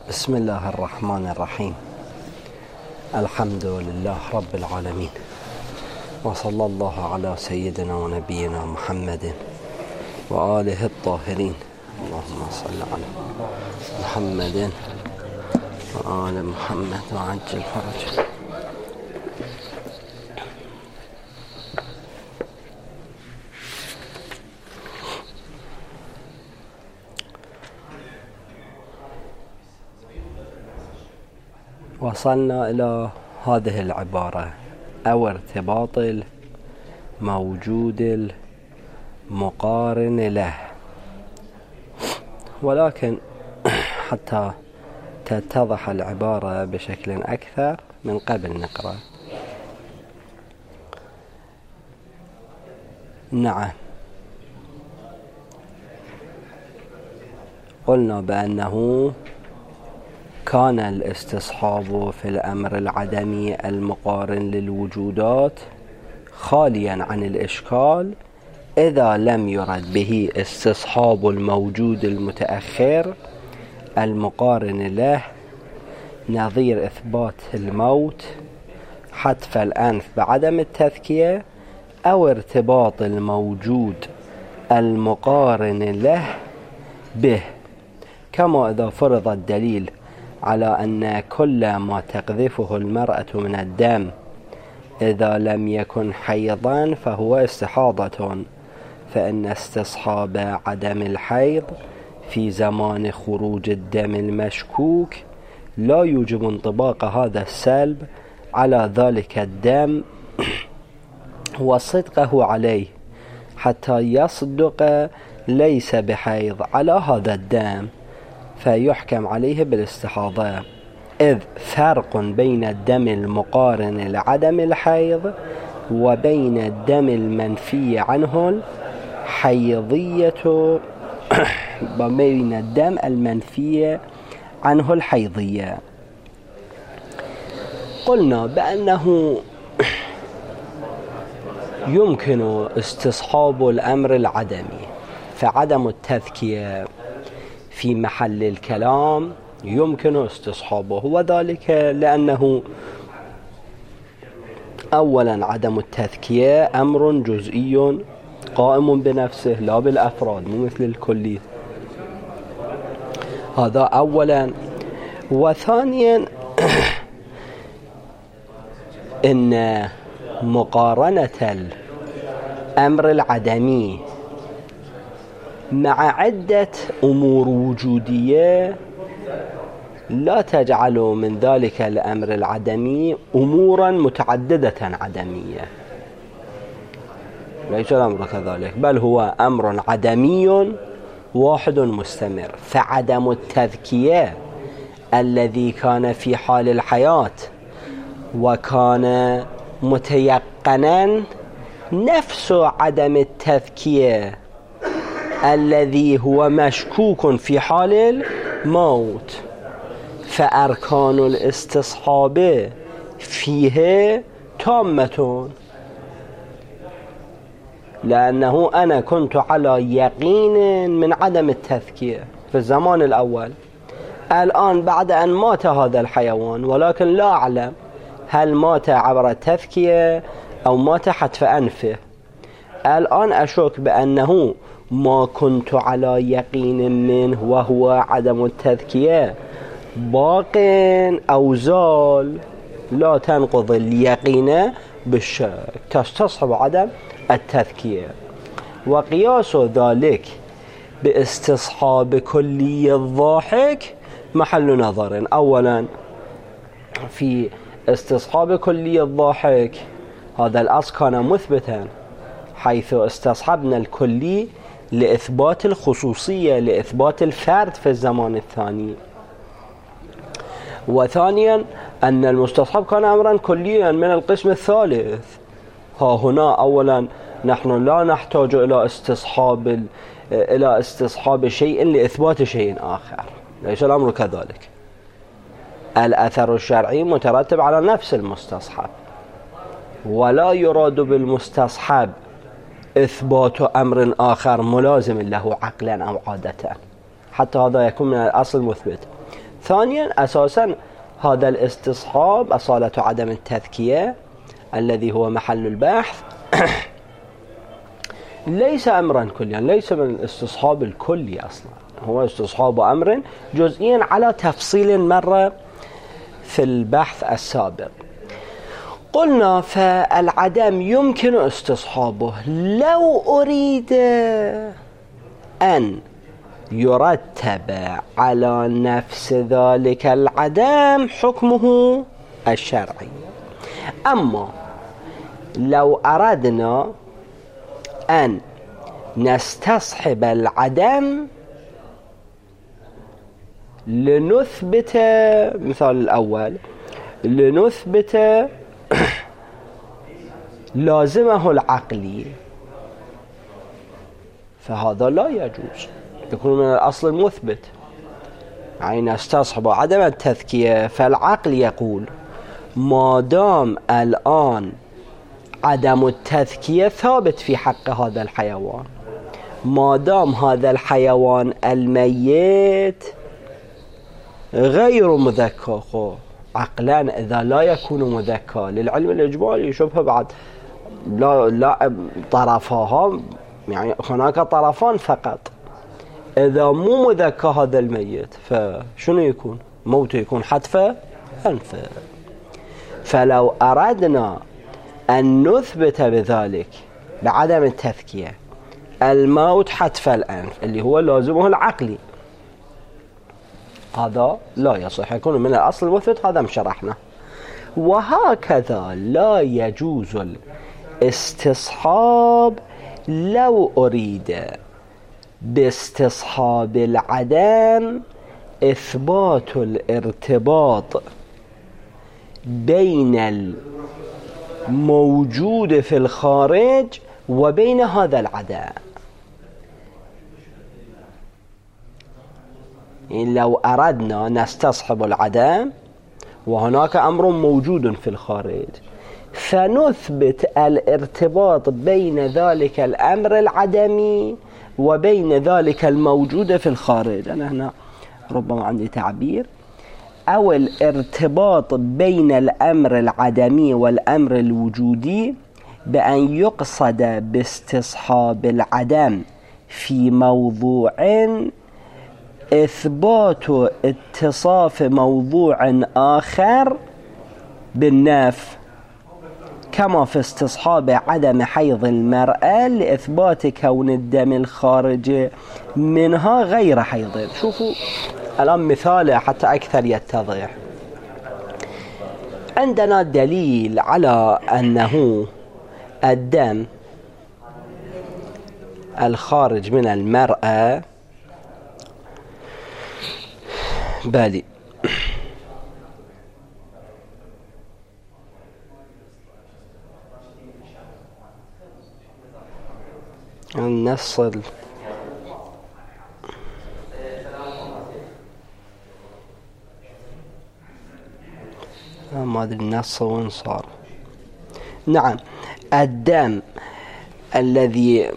بسم الله الرحمن الرحيم. الحمد لله رب العالمين، وصلى الله على سيدنا ونبينا محمد وآله الطاهرين. اللهم صل على محمد وآل محمد وعجل فرجه. وصلنا إلى هذه العبارة: أو ارتباط الموجود المقارن له. ولكن حتى تتضح العبارة بشكل أكثر من قبل نقرأ. نعم، قلنا بأنه كان الاستصحاب في الأمر العدمي المقارن للوجودات خاليا عن الإشكال إذا لم يرد به استصحاب الموجود المتأخر المقارن له، نظير إثبات الموت، حتف الأنف بعدم التذكية، أو ارتباط الموجود المقارن له به، كما إذا فرض الدليل على أن كل ما تقذفه المرأة من الدم إذا لم يكن حيضا فهو استحاضة، فإن استصحاب عدم الحيض في زمان خروج الدم المشكوك لا يوجب انطباق هذا السلب على ذلك الدم وصدقه عليه حتى يصدق ليس بحيض على هذا الدم فيحكم عليه بالاستحاضة، إذ فرق بين الدم المقارن لعدم الحيض وبين الدم المنفي عنه الحيضية وبين الدم المنفي عنه الحيضية. قلنا بأنه يمكن استصحاب الأمر العدمي، فعدم التذكية في محل الكلام يمكن استصحابه، وذلك لأنه أولا عدم التذكية أمر جزئي قائم بنفسه لا بالأفراد، مو مثل الكلي. هذا أولا. وثانيا إن مقارنة الأمر العدمي مع عدة أمور وجودية لا تجعل من ذلك الأمر العدمي أمورا متعددة عدمية، ليس الأمر كذلك، بل هو أمر عدمي واحد مستمر. فعدم التذكية الذي كان في حال الحياة وكان متيقنا نفس عدم التذكية الذي هو مشكوك في حال الموت، فأركان الاستصحاب فيه تامة، لأنه أنا كنت على يقين من عدم التذكية في الزمان الأول. الآن بعد أن مات هذا الحيوان ولكن لا أعلم هل مات عبر التذكية أو مات حتف أنفه، الآن أشك بأنه ما كنت على يقين منه وهو عدم التذكية باق أو زال، لا تنقض اليقين بالشك، تستصحب عدم التذكية. وقياس ذلك باستصحاب كلي الضاحك محل نظر. أولا في استصحاب كلي الضاحك هذا الأصل كان مثبتا، حيث استصحبنا الكلي لإثبات الخصوصية، لإثبات الفرد في الزمان الثاني. وثانيا أن المستصحب كان أمرا كليا من القسم الثالث. ها هنا أولا نحن لا نحتاج إلى استصحاب شيء لإثبات شيء آخر، ليس الأمر كذلك. الأثر الشرعي مترتب على نفس المستصحب، ولا يراد بالمستصحب إثبات أمر آخر ملازم له عقلا أو عادة، حتى هذا يكون من الأصل المثبت. ثانيا أساسا هذا الاستصحاب أصالة عدم التذكية الذي هو محل البحث ليس أمرا كليا، ليس من الاستصحاب الكلي أصلا، هو استصحاب أمر جزئيا على تفصيل مرة في البحث السابق. قلنا فالعدم يمكن استصحابه لو أريد أن يرتب على نفس ذلك العدم حكمه الشرعي. أما لو أردنا أن نستصحب العدم لنثبت، مثال الأول، لنثبت لازمه العقلي، فهذا لا يجوز، يكون من الأصل المثبت، يعني نستصحب عدم التذكية. فالعقل يقول ما دام الآن عدم التذكية ثابت في حق هذا الحيوان، ما دام هذا الحيوان الميت غير مذكى، عقلا إذا لا يكون مذكى للعلم الإجمالي شبه بعد لا طرفها، يعني هناك طرفان فقط، إذا مو مذكى هذا الميت فشنو يكون؟ موته يكون حتفه أنفه. فلو أردنا أن نثبت بذلك بعدم التذكية الموت حتف الأنف اللي هو لازمه العقلي، هذا لا يصح، يكون من الأصل المثبت، هذا مشرحنا. وهكذا لا يجوز الاستصحاب لو أريد باستصحاب العدم إثبات الارتباط بين الموجود في الخارج وبين هذا العدم. يعني لو أردنا نستصحب العدم وهناك أمر موجود في الخارج، فنثبت الارتباط بين ذلك الأمر العدمي وبين ذلك الموجود في الخارج. أنا هنا ربما عندي تعبير، أو الارتباط بين الأمر العدمي والأمر الوجودي بأن يقصد باستصحاب العدم في موضوع إثبات اتصاف موضوع آخر بالنفي، كما في استصحاب عدم حيض المرأة لإثبات كون الدم الخارج منها غير حيض. شوفوا الآن مثال حتى أكثر يتضح. عندنا دليل على أنه الدم الخارج من المرأة بالي النص ما أدري النص وين صار. نعم، الدم الذي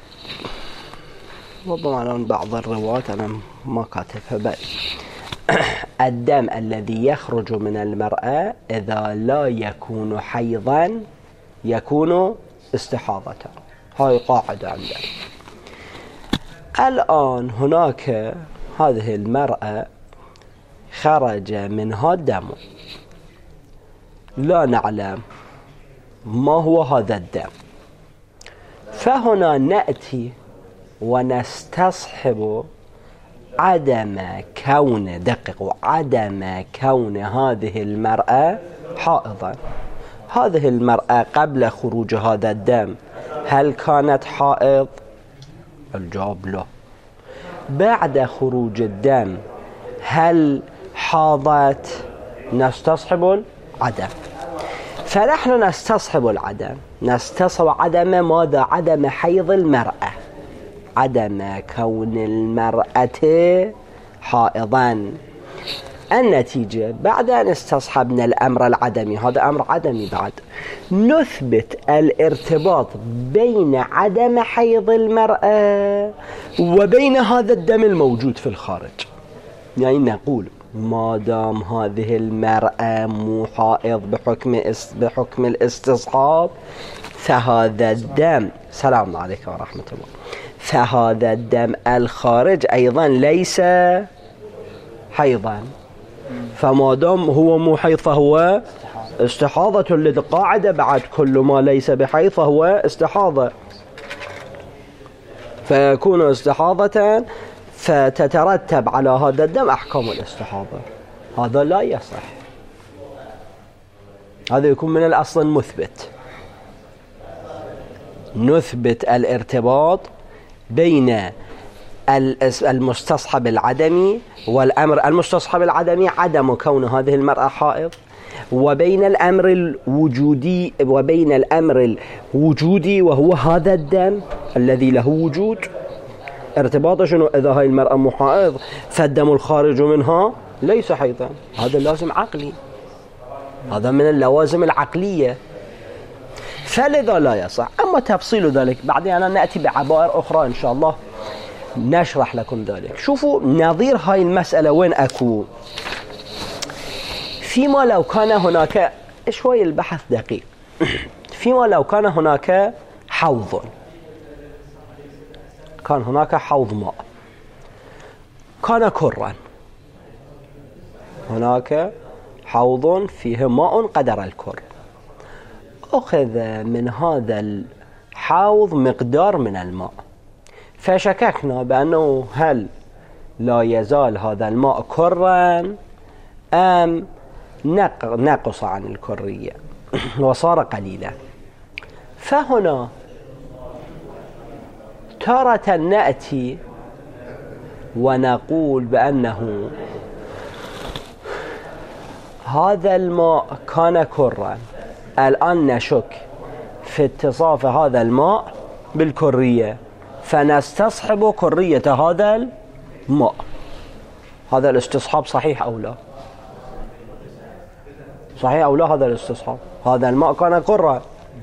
ربما الآن بعض الرواة أنا ما كاتبها بل الدم الذي يخرج من المرأة إذا لا يكون حيضا يكون استحاضة. هاي قاعدة عندنا. الآن هناك هذه المرأة خرج منها دم، لا نعلم ما هو هذا الدم، فهنا نأتي ونستصحب عدم كون عدم كون هذه المرأة حائضا. هذه المرأة قبل خروج هذا الدم هل كانت حائض؟ الجواب لا. بعد خروج الدم هل حاضت؟ نستصحب العدم. فنحن نستصحب العدم، نستصحب عدم ماذا؟ عدم حيض المرأة، عدم كون المرأة حائضا. النتيجة بعد أن استصحبنا الأمر العدمي، هذا أمر عدمي، بعد نثبت الارتباط بين عدم حيض المرأة وبين هذا الدم الموجود في الخارج. يعني نقول ما دام هذه المرأة مو حائض بحكم الاستصحاب، فهذا الدم، سلام عليكم ورحمة الله، فهذا الدم الخارج أيضا ليس حيضا. فما دام هو مو حيض فهو استحاضة للقاعدة، بعد كل ما ليس بحيض فهو استحاضة، فيكون استحاضة، فتترتب على هذا الدم أحكام الاستحاضة. هذا لا يصح، هذا يكون من الأصل المثبت. نثبت الارتباط بين المستصحب العدمي والأمر المستصحب العدمي عدم كون هذه المرأة حائض، وبين الأمر الوجودي وهو هذا الدم الذي له وجود. ارتباطه شنو؟ إذا هاي المرأة مو حائض فالدم الخارج منها ليس حيضا، هذا لازم عقلي، هذا من اللوازم العقلية، فلذا لا يصح. أما تفصيل ذلك بعدين أنا نأتي بعبائر أخرى إن شاء الله نشرح لكم ذلك. شوفوا نظير هاي المسألة وين أكو، فيما لو كان هناك شوي البحث دقيق، فيما لو كان هناك حوض، كان هناك حوض ماء، كان كرا، هناك حوض فيه ماء قدر الكر، أخذ من هذا الحوض مقدار من الماء، فشككنا بأنه هل لا يزال هذا الماء كرا أم نقص عن الكرية وصار قليلا. فهنا تارة نأتي ونقول بأنه هذا الماء كان كرا، الآن نشك في اتصاف هذا الماء بالكرية، فنستصحب كرية هذا الماء. هذا الاستصحاب صحيح أو لا؟ صحيح أو لا هذا الاستصحاب؟ هذا الماء كان كرا،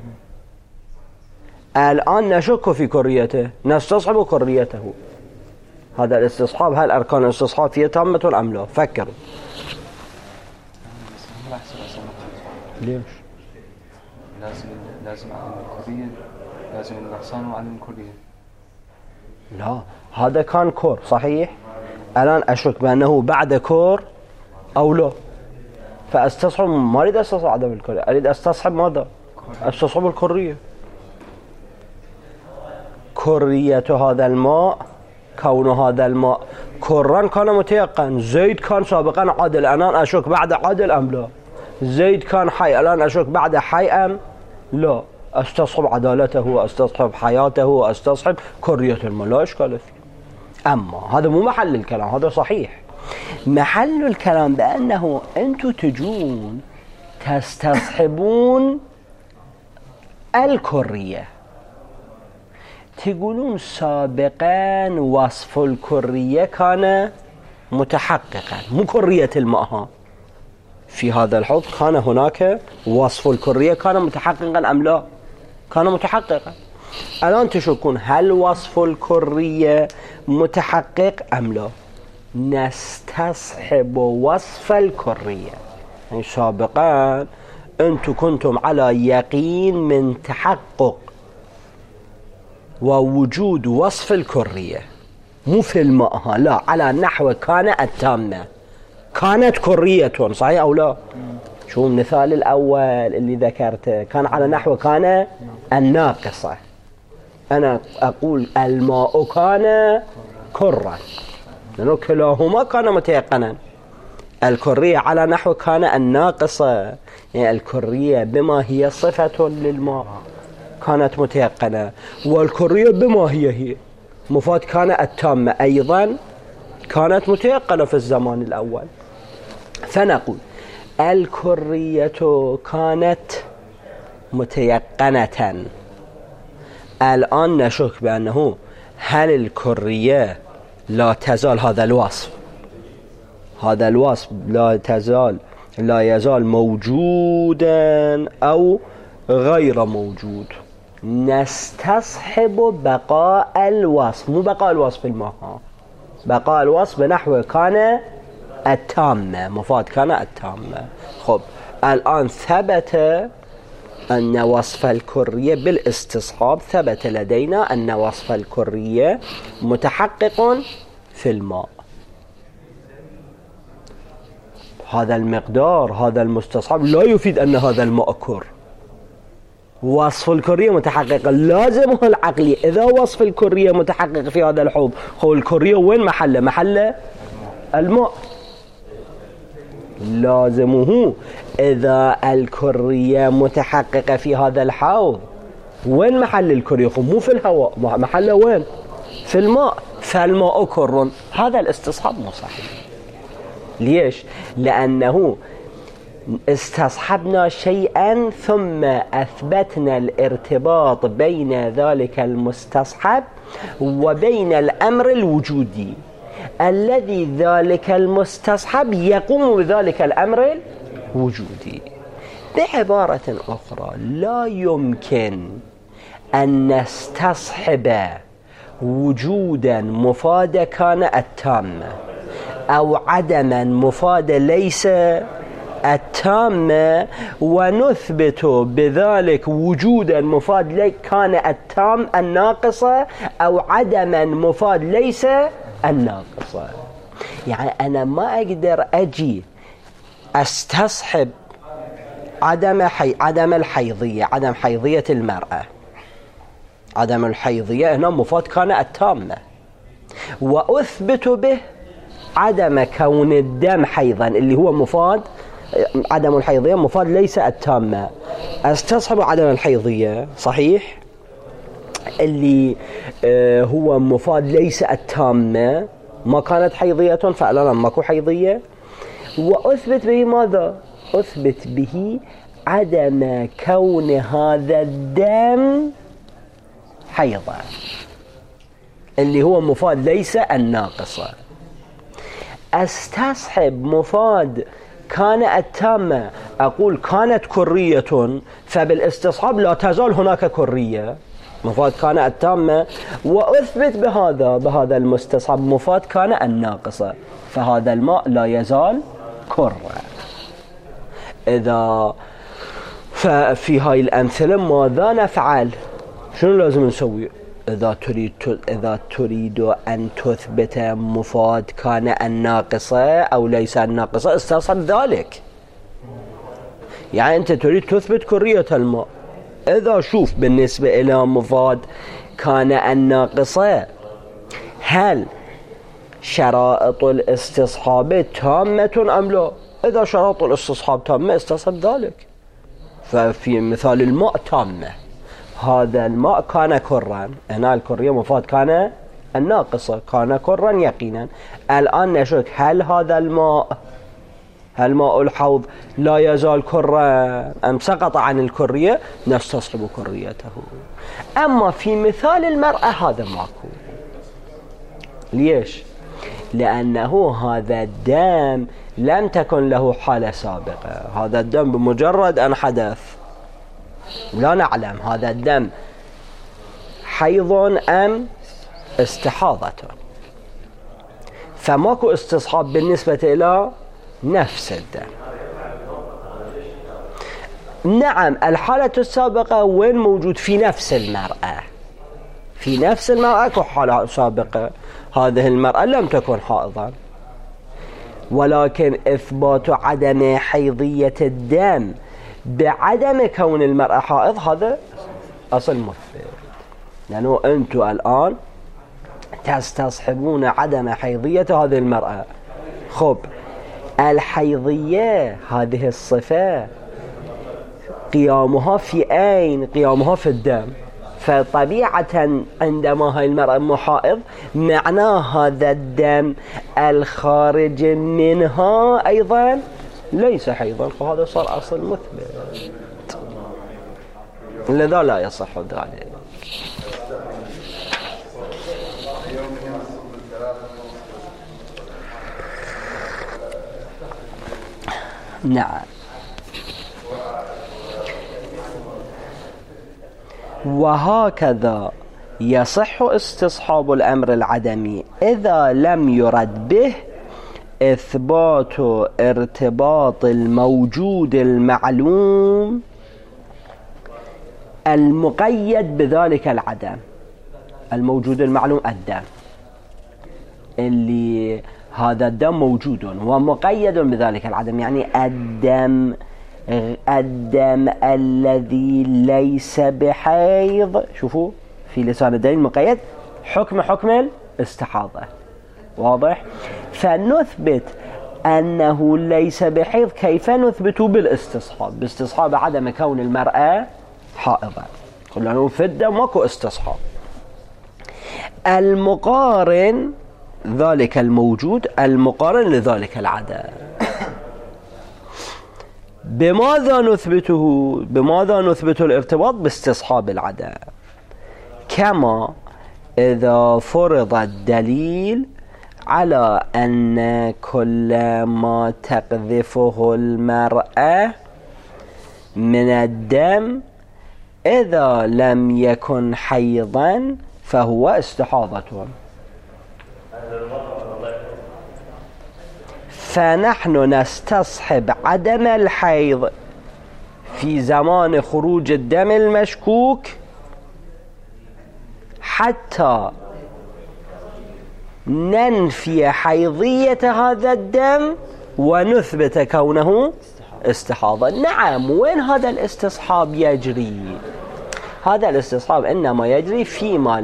الآن نشك في كريته، نستصحب كريته. هذا الاستصحاب، هل أركان الاستصحاب فيه تامة أم لا؟ فكروا. ليش؟ لازم عدم الكرية، لازم النقصان وعدم الكرية. لا، هذا كان كور صحيح، الآن أشك بأنه بعد كور أو لا، فأستصحب، ما أريد أستصحب عدم الكرية، أريد أستصحب ماذا؟ أستصحب الكرية. كرية هذا الماء، كون هذا الماء كرا كان متيقن. زيد كان سابقا عادل، الآن أشك بعد عادل أم لا؟ زيد كان حي، الآن أشك بعد حي أم لا؟ أستصحب عدالته وأستصحب حياته وأستصحب كرية الماء، لا إشكال فيه. أما هذا مو محل الكلام، هذا صحيح. محل الكلام بأنه أنتم تجون تستصحبون الكرية، تقولون سابقا وصف الكرية كان متحققا، مو كرية الماء. في هذا الحوض كان هناك وصف الكرية كان متحققا أم لا؟ كان متحققا. الآن تشكون هل وصف الكرية متحقق أم لا؟ نستصحب وصف الكرية، يعني سابقا أنتم كنتم على يقين من تحقق ووجود وصف الكرية، مو في الماء، لا، على نحو كان التامة، كانت كرية، صحيح أو لا؟ شو المثال الأول اللي ذكرته؟ كان على نحو كان الناقصة. أنا أقول الماء كان كرا، لأنه كلاهما كان متيقنا. الكرية على نحو كان الناقصة، يعني الكرية بما هي صفة للماء كانت متيقنة، والكرية بما هي مفاد كان التامة أيضا كانت متيقنة في الزمان الأول. فنقول الكرية كانت متيقنة. الآن نشك بأنه هل الكرية لا تزال هذا الوصف لا يزال موجودا أو غير موجود. نستصحب بقاء الوصف، مو بقاء الوصف الماء، بقاء الوصف بنحو كان التامة، مفاد كان التامة. خب الآن ثبت أن وصف الكرية بالاستصحاب، ثبت لدينا أن وصف الكرية متحقق في الماء. هذا المقدار، هذا المستصحب لا يفيد أن هذا الماء كر. وصف الكرية متحقق لازمه العقلي. إذا وصف الكرية متحقق في هذا الحوض، هو الكرية وين محله؟ محله الماء. لازمه إذا الكرية متحققة في هذا الحوض، وين محل الكرية؟ مو في الهواء، محله وين؟ في الماء. فالماء كر. هذا الاستصحاب مو صحيح. ليش؟ لأنه استصحبنا شيئا ثم أثبتنا الارتباط بين ذلك المستصحب وبين الأمر الوجودي الذي ذلك المستصحب يقوم بذلك الأمر الوجودي. بعبارة أخرى، لا يمكن أن نستصحب وجودا مفاد كان التامة أو عدما مفاد ليس التامة ونثبت بذلك وجودا مفاد كان التام الناقصة أو عدما مفاد ليس الناقصة. يعني أنا ما أقدر أجي أستصحب عدم الحيضية، عدم حيضية المرأة، عدم الحيضية هنا مفاد كان التامة، وأثبت به عدم كون الدم حيضا اللي هو مفاد عدم الحيضية مفاد ليس التامة. استصحب عدم الحيضية صحيح اللي هو مفاد ليس التامة، ما كانت حيضية فعلا ماكو حيضية، وأثبت به ماذا؟ أثبت به عدم كون هذا الدم حيضا اللي هو مفاد ليس الناقصة. استصحب مفاد كان التامة، أقول كانت كرية، فبالاستصحاب لا تزال هناك كرية مفاد كان التامة، وأثبت بهذا المستصحب مفاد كان الناقصة، فهذا الماء لا يزال كرة. إذا ففي هاي الأمثلة ماذا نفعل؟ شنو لازم نسوي؟ إذا تريد أن تثبت مفاد كان الناقصة أو ليس الناقصة، استصحب ذلك. يعني أنت تريد تثبت كرية الماء، إذا شوف بالنسبة إلى مفاد كان الناقصة هل شرائط الاستصحاب تامة أم لا؟ إذا شرائط الاستصحاب تامة استصحب ذلك. ففي مثال الماء تامة، هذا الماء كان كرا، هنا الكرية مفاد كان الناقصة، كان كرا يقينا. الآن نشك هل هذا الماء، هل ماء الحوض لا يزال كرا أم سقط عن الكرية؟ نستصحب كريته. أما في مثال المرأة هذا ماكو. ليش؟ لأنه هذا الدم لم تكن له حالة سابقة، هذا الدم بمجرد أن حدث لا نعلم هذا الدم حيض أم استحاضة، فماكو استصحاب بالنسبة إلى نفس الدم. نعم الحالة السابقة وين موجود؟ في نفس المرأة، في نفس المرأة اكو حالة سابقة، هذه المرأة لم تكن حائضا، ولكن إثبات عدم حيضية الدم بعدم كون المرأة حائض هذا أصل مثبت. لأنه أنتم الآن تستصحبون عدم حيضية هذه المرأة. خب الحيضية هذه الصفة قيامها في أين؟ قيامها في الدم، فطبيعة عندما هاي المرأة محائض معناه هذا الدم الخارج منها أيضا ليس حيضا، فهذا صار أصل مثبت، لذا لا يصح ذلك. نعم. وهكذا يصح استصحاب الأمر العدمي إذا لم يرد به إثبات ارتباط الموجود المعلوم المقيد بذلك العدم. الموجود المعلوم الدم، اللي هذا الدم موجود ومقيد بذلك العدم، يعني الدم الذي ليس بحيض. شوفوا في لسان الدليل مقيد حكم الاستحاضة، واضح؟ فنثبت أنه ليس بحيض. كيف نثبته؟ بالاستصحاب، باستصحاب عدم كون المرأة حائضة. قلنا في الدم ماكو استصحاب. المقارن ذلك الموجود المقارن لذلك العدم. بماذا نثبت الارتباط؟ باستصحاب العدم. كما إذا فرض الدليل على أن كل ما تقذفه المرأة من الدم إذا لم يكن حيضا فهو استحاضة. فنحن نستصحب عدم الحيض في زمان خروج الدم المشكوك حتى ننفي حيضية هذا الدم ونثبت كونه استحاضة. نعم، وين هذا الاستصحاب يجري؟ هذا الاستصحاب إنما يجري فيما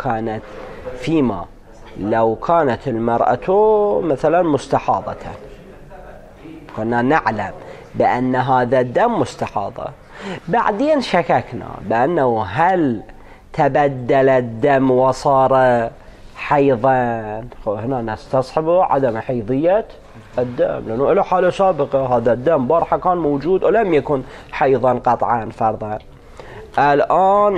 لو كانت المرأة مثلا مستحاضة، كنا نعلم بأن هذا الدم مستحاضة، بعدين شككنا بأنه هل تبدل الدم وصار حيضا، هنا نستصحب عدم حيضية الدم، لأنه له حالة سابقة. هذا الدم بارحة كان موجود ولم يكن حيضا قطعا فرضا. الآن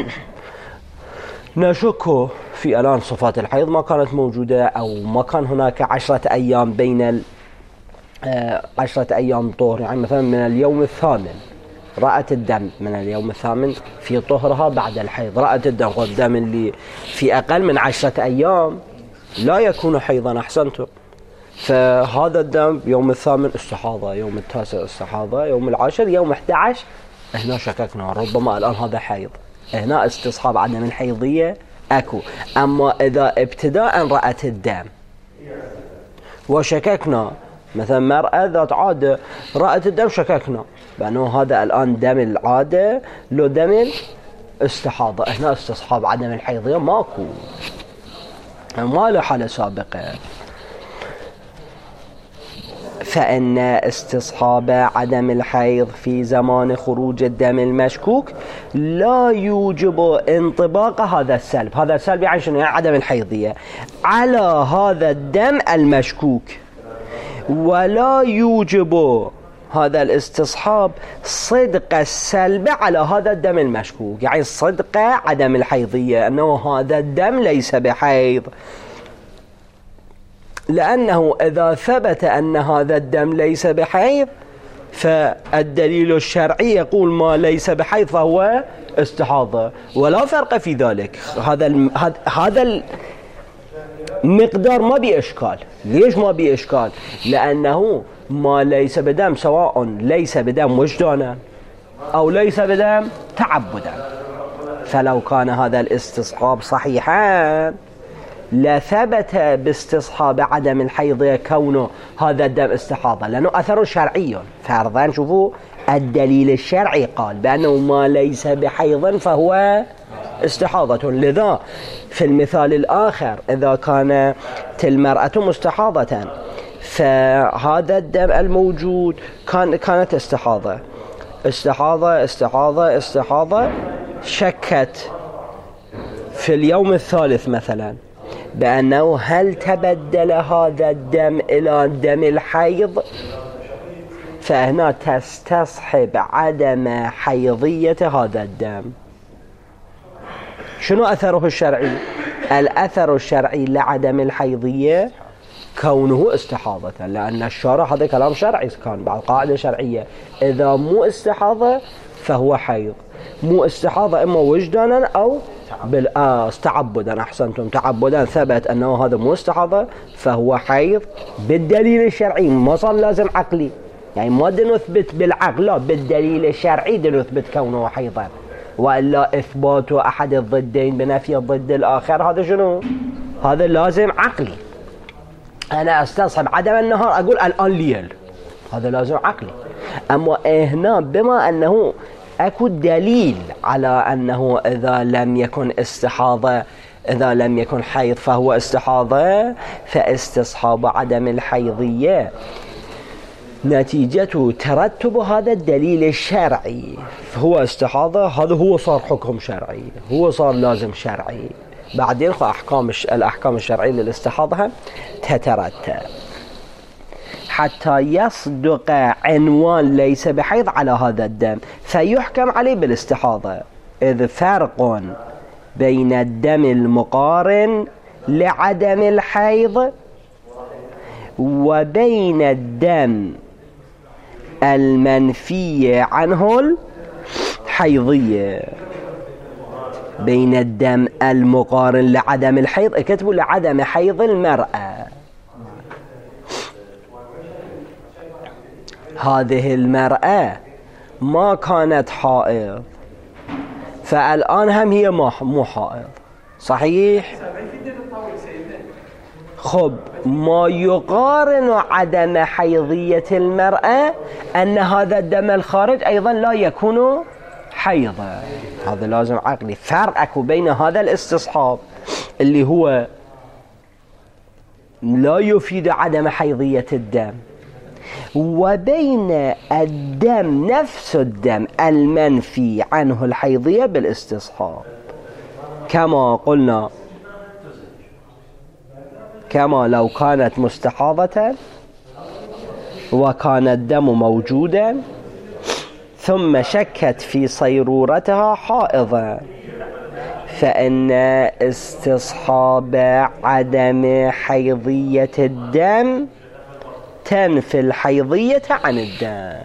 نشك في الآن صفات الحيض ما كانت موجودة، أو ما كان هناك 10 أيام بين 10 أيام طهر، يعني مثلا من اليوم الثامن رأت الدم، من اليوم الثامن في طهرها بعد الحيض رأت الدم. والدم اللي في أقل من 10 أيام لا يكون حيضا. أحسنتم. فهذا الدم يوم الثامن استحاضة، يوم التاسع استحاضة، يوم العاشر، يوم 11 هنا شككنا ربما الآن هذا حيض. هنا استصحاب عدم الحيضية أكو. أما إذا ابتداء رأت الدم وشككنا، مثلا مرأة ذات عادة رأت الدم شككنا بأنه هذا الآن دم العادة لو دم استحاضة، هنا استصحاب عدم الحيضية ماكو، ما له حالة سابقة. فإن استصحاب عدم الحيض في زمان خروج الدم المشكوك لا يوجب انطباق هذا السلب. هذا السلب يعني شنو؟ يعني عدم الحيضية على هذا الدم المشكوك، ولا يوجب هذا الاستصحاب صدق السلب على هذا الدم المشكوك، يعني صدق عدم الحيضية أنه هذا الدم ليس بحيض، لأنه إذا ثبت أن هذا الدم ليس بحيض فالدليل الشرعي يقول ما ليس بحيض فهو استحاضة، ولا فرق في ذلك. هذا المقدار ما بإشكال. ليش ما بإشكال؟ لأنه ما ليس بدم سواء ليس بدم وجدانا أو ليس بدم تعبدا. فلو كان هذا الاستصحاب صحيحا لثبت باستصحاب عدم الحيض كونه هذا الدم استحاضة، لأنه أثر شرعي فرضا. شوفوا الدليل الشرعي قال بأنه ما ليس بحيض فهو استحاضة. لذا في المثال الآخر إذا كانت المرأة مستحاضة فهذا الدم الموجود كانت استحاضة شكت في اليوم الثالث مثلا بأنه هل تبدل هذا الدم إلى دم الحيض، فهنا تستصحب عدم حيضية هذا الدم. شنو أثره الشرعي؟ الأثر الشرعي لعدم الحيضية كونه استحاضة، لأن الشارع هذا كلام شرعي كان بعد قاعدة شرعية، إذا مو استحاضة فهو حيض. مو استحاضة إما وجدانا أو تعبدا، أحسنتم، تعبدا ثبت أنه هذا مو استحاضة فهو حيض بالدليل الشرعي، ما صار لازم عقلي، يعني ما نثبت بالعقل، لا بالدليل الشرعي نثبت كونه حيضا، وإلا إثبات أحد الضدين بنفي الضد الآخر هذا شنو؟ هذا لازم عقلي. أنا أستصحب عدم النهار أقول الآن ليل، هذا لازم عقلي. أما هنا بما أنه أكو دليل على أنه إذا لم يكن استحاضة، إذا لم يكن حيض فهو استحاضة، فاستصحاب عدم الحيضية نتيجته ترتب هذا الدليل الشرعي، فهو استحاضة، هذا هو صار حكم شرعي، هو صار لازم شرعي. بعدين الأحكام الشرعية للاستحاضة تترتب حتى يصدق عنوان ليس بحيض على هذا الدم فيحكم عليه بالاستحاضة، إذ فرق بين الدم المقارن لعدم الحيض وبين الدم المنفي عنه الحيضية. بين الدم المقارن لعدم الحيض، كتبوا لعدم حيض المرأة، هذه المرأة ما كانت حائض فالآن هم هي مو حائض، صحيح؟ خب ما يقارن عدم حيضية المرأة أن هذا الدم الخارج أيضا لا يكون حيضا، هذا لازم عقلي. فرق بين هذا الاستصحاب اللي هو لا يفيد عدم حيضية الدم وبين الدم نفس الدم المنفي عنه الحيضية بالاستصحاب، كما قلنا، كما لو كانت مستحاضة وكان الدم موجودا ثم شكت في صيرورتها حائضا، فإن استصحاب عدم حيضية الدم تنفي الحيضية عن الدم.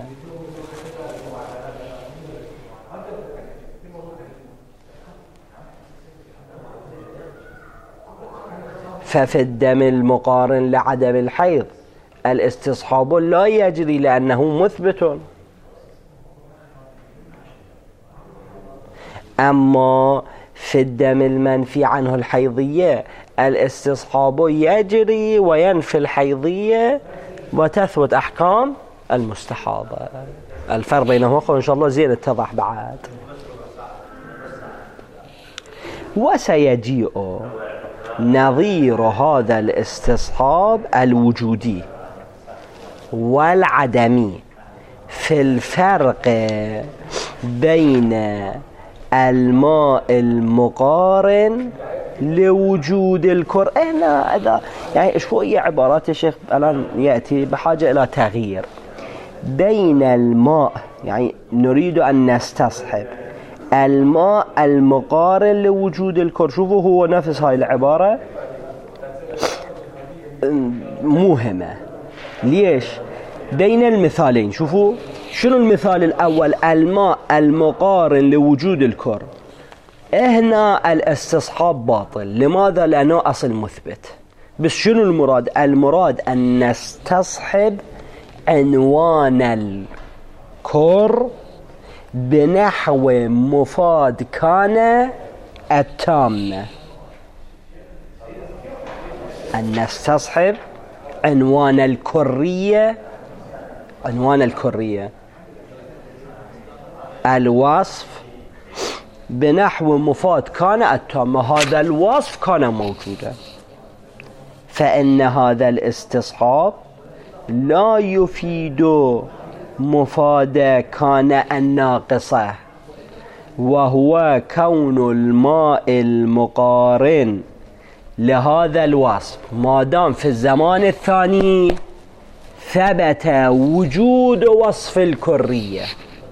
ففي الدم المقارن لعدم الحيض الاستصحاب لا يجري لأنه مثبت، أما في الدم المنفي عنه الحيضية الاستصحاب يجري وينفي الحيضية وتثبت أحكام المستحاضة. الفرق بينهما إن شاء الله زين اتضح بعد. وسيجيء نظير هذا الاستصحاب الوجودي والعدمي في الفرق بين الماء المقارن لوجود الكر. هنا هذا يعني شوية عبارات الشيخ الآن يأتي بحاجة إلى تغيير بين الماء، يعني نريد أن نستصحب الماء المقارن لوجود الكر. شوفوا هو نفس هاي العبارة مهمة. ليش؟ بين المثالين، شوفوا شنو المثال الأول، الماء المقارن لوجود الكر، هنا الاستصحاب باطل. لماذا؟ لأنه أصل مثبت. بس شنو المراد؟ المراد أن نستصحب عنوان الكر بنحو مفاد كان التامة، أن نستصحب عنوان الكرية، عنوان الكرية الوصف بنحو مفاد كان التامة، هذا الوصف كان موجودا، فإن هذا الاستصحاب لا يفيد مفاد كان الناقصة، وهو كون الماء المقارن لهذا الوصف ما دام في الزمان الثاني ثبت وجود وصف الكرية.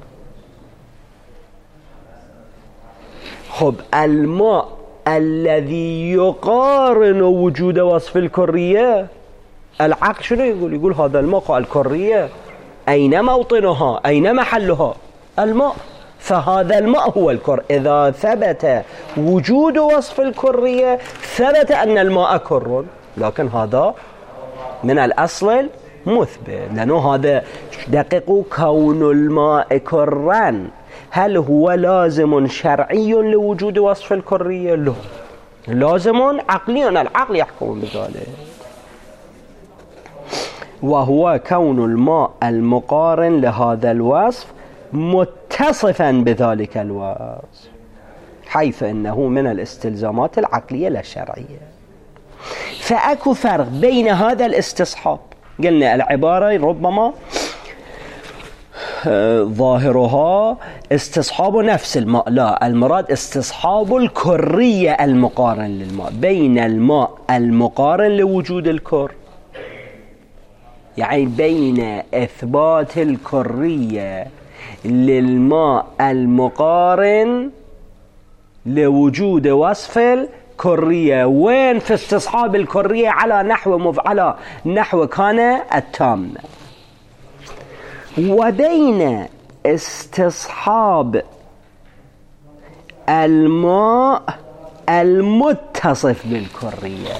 خب الماء الذي يقارن وجود وصف الكرية، العقل شنو يقول؟ يقول هذا الماء الكرية أين موطنها؟ أين محلها؟ الماء. فهذا الماء هو الكر. إذا ثبت وجود وصف الكرية ثبت أن الماء كر، لكن هذا من الأصل مثبت، لأنه هذا دقيق. كون الماء كرا هل هو لازم شرعي لوجود وصف الكرية؟ لا، لازم عقلي، العقل يحكم بذلك. وهو كون الماء المقارن لهذا الوصف متصفا بذلك الوصف، حيث إنه من الاستلزامات العقلية لا الشرعية. فأكو فرق بين هذا الاستصحاب، قلنا العبارة ربما ظاهرها استصحاب نفس الماء، لا، المراد استصحاب الكرية المقارن للماء، بين الماء المقارن لوجود الكر، يعني بين إثبات الكرية للماء المقارن لوجود وصف الكرية. وين؟ في استصحاب الكرية على نحو كان التام، وبين استصحاب الماء المتصف بالكرية.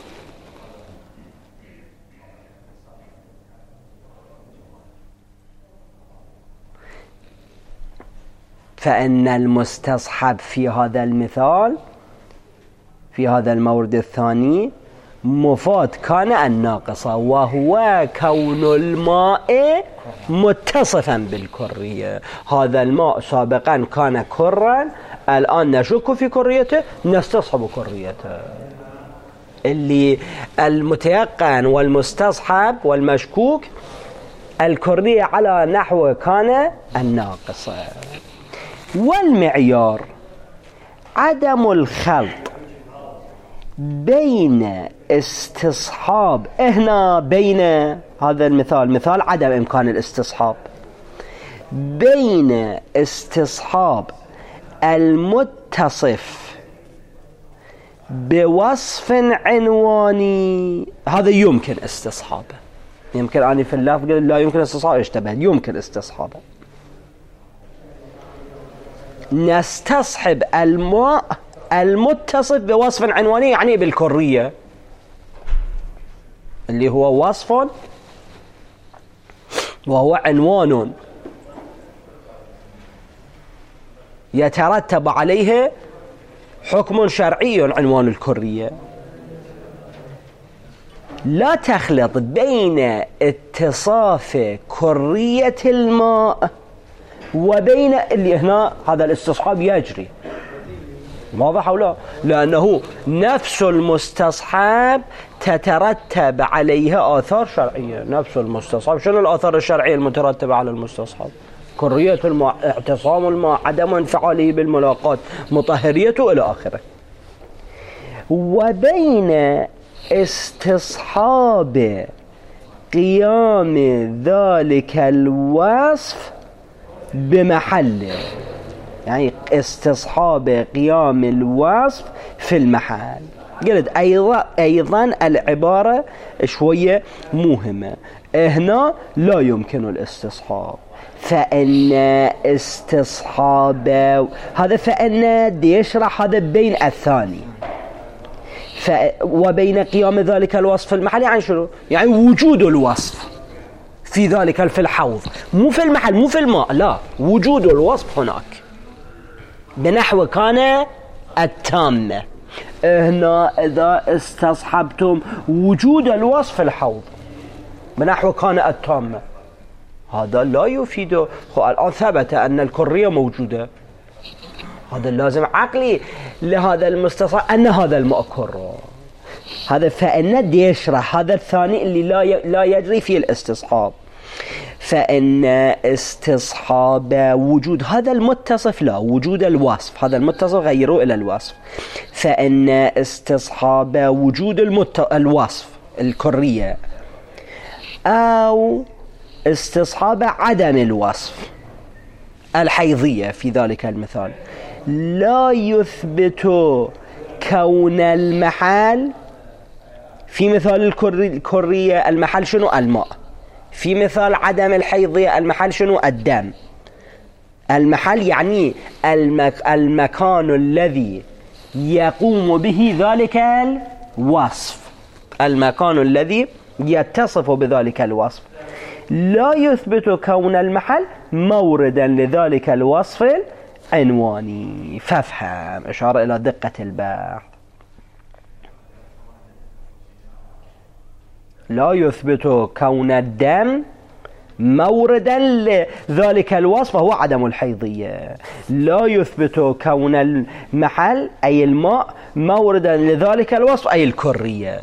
فإن المستصحب في هذا المثال، في هذا المورد الثاني، مفاد كان الناقصة، وهو كون الماء متصفا بالكرية. هذا الماء سابقا كان كرا، الآن نشك في كريته، نستصحب كريته. اللي المتيقن والمستصحب والمشكوك الكرية على نحو كان الناقصة. والمعيار عدم الخلط بين استصحاب، هنا بين هذا المثال مثال عدم إمكان الاستصحاب، بين استصحاب المتصف بوصف عنواني، هذا يمكن استصحابه، يمكن أني في اللفظ لا يمكن استصحابه اشتبه، يمكن استصحابه. نستصحب الماء المتصف بوصف عنواني، يعني بالكرية، اللي هو وصف وهو عنوان يترتب عليه حكم شرعي، عنوان الكرية. لا تخلط بين اتصاف كرية الماء وبين اللي هنا هذا الاستصحاب يجري، واضح أو لا؟ لأنه نفس المستصحاب تترتب عليها آثار شرعية. نفس المستصحاب، شنو الآثار الشرعية المترتبة على المستصحاب؟ كرية الماء، اعتصام الماء، عدم انفعاله بالملاقات، مطهريته إلى آخره. وبين استصحاب قيام ذلك الوصف بمحله، يعني استصحاب قيام الوصف في المحل. قلت أيضا العبارة شوية مهمة، هنا لا يمكن الاستصحاب، فإن استصحاب هذا، فإن دي يشرح هذا بين الثاني، وبين قيام ذلك الوصف في المحل، يعني شنو؟ يعني وجود الوصف في ذلك، في الحوض، مو في المحل، مو في الماء، لا، وجود الوصف هناك بنحو كان التامة. هنا إذا استصحبتم وجود الوصف في الحوض بنحو كان التامة، هذا لا يفيد. الآن ثبت أن الكرية موجودة، هذا لازم عقلي لهذا المستصحب أن هذا الماء كر، هذا فإن دي يشرح هذا الثاني اللي لا يجري فيه الاستصحاب. فإن استصحاب وجود هذا المتصف، لا، وجود الوصف، هذا المتصف غيروه إلى الوصف، فإن استصحاب وجود الوصف الكرية أو استصحاب عدم الوصف الحيضية في ذلك المثال لا يثبت كون المحل، في مثال الكرية المحل شنو؟ الماء. في مثال عدم الحيضية المحل شنو؟ الدم. المحل يعني المكان الذي يقوم به ذلك الوصف، المكان الذي يتصف بذلك الوصف. لا يثبت كون المحل موردا لذلك الوصف العنواني. فافهم، إشارة إلى دقة البحث. لا يثبت كون الدم موردا لذلك الوصف وهو عدم الحيضية. لا يثبت كون المحل أي الماء موردا لذلك الوصف أي الكرية.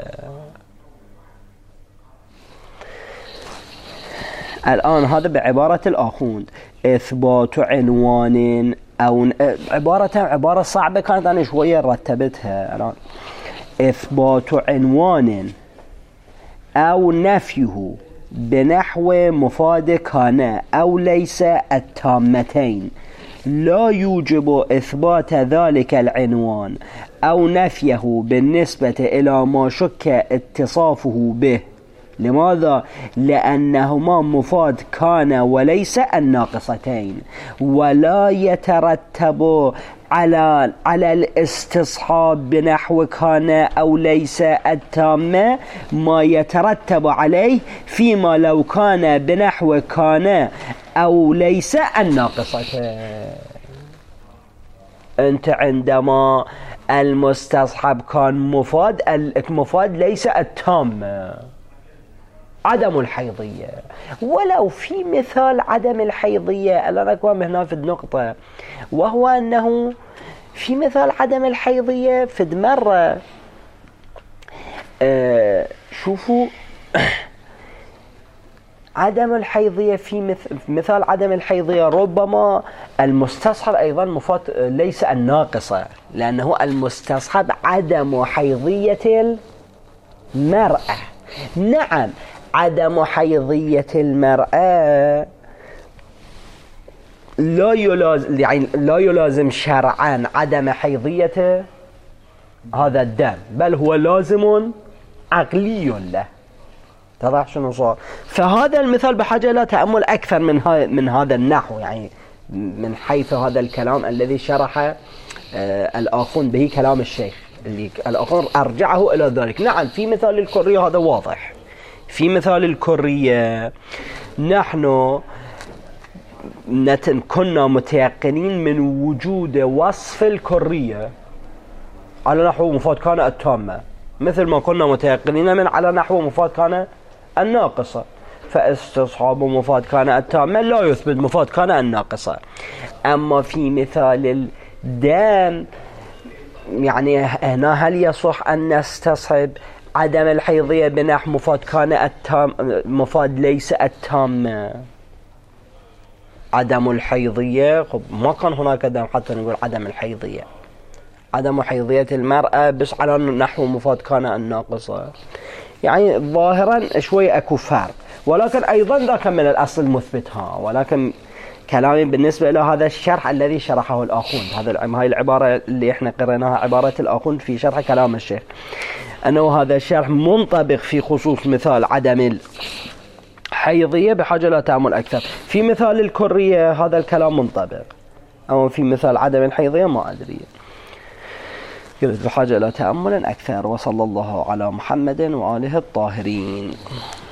الآن هذا بعبارة الآخوند، إثبات عنوان أو عبارة صعبة كانت، أنا شوية رتبتها الآن. إثبات عنوان أو نفيه بنحو مفاد كان أو ليس التامتين لا يوجب إثبات ذلك العنوان أو نفيه بالنسبة إلى ما شك اتصافه به. لماذا؟ لأنهما مفاد كان وليس الناقصتين، ولا يترتب على الاستصحاب بنحو كان أو ليس التامة ما يترتب عليه فيما لو كان بنحو كان أو ليس الناقصتين. أنت عندما المستصحب كان مفاد ليس التامة، عدم الحيضية، ولو في مثال عدم الحيضية. ألا نكون هنا في النقطة، وهو أنه في مثال عدم الحيضية في مرة شوفوا عدم الحيضية في مثال عدم الحيضية ربما المستصحب أيضا مفاد ليس الناقصة، لأنه المستصحب عدم حيضية المرأة. نعم، عدم حيضية المرأة لا يلازم شرعا عدم حيضية هذا الدم، بل هو لازم عقلي له. تضح شنو صار؟ فهذا المثال بحاجة إلى تأمل أكثر من هذا النحو، يعني من حيث هذا الكلام الذي شرح الآخوند به كلام الشيخ، اللي الآخوند أرجعه إلى ذلك. نعم، في مثال الكرية هذا واضح. في مثال الكرية نحن كنا متيقنين من وجود وصف الكرية على نحو مفاد كان التامة، مثل ما كنا متيقنين من على نحو مفاد كان الناقصة. فاستصحاب مفاد كان التامة لا يثبت مفاد كان الناقصة. أما في مثال الدم يعني هنا هل يصح أن نستصحب عدم الحيضية بنحو مفاد كان مفاد ليس التام؟ عدم الحيضية ما كان هناك دم حتى نقول عدم الحيضية. عدم حيضية المرأة بس على نحو مفاد كان الناقصة، يعني ظاهرا شوي أكو فرق، ولكن أيضا ذاك من الأصل مثبتها. ولكن كلامي بالنسبة إلى هذا الشرح الذي شرحه الآخوند، هاي العبارة اللي احنا قرأناها عبارة الآخوند في شرح كلام الشيخ، أنه هذا الشرح منطبق في خصوص مثال عدم الحيضية بحاجة إلى تأمل أكثر. في مثال الكرية هذا الكلام منطبق، أو في مثال عدم الحيضية ما أدري، بحاجة إلى تأمل أكثر. وصلى الله على محمد وآله الطاهرين.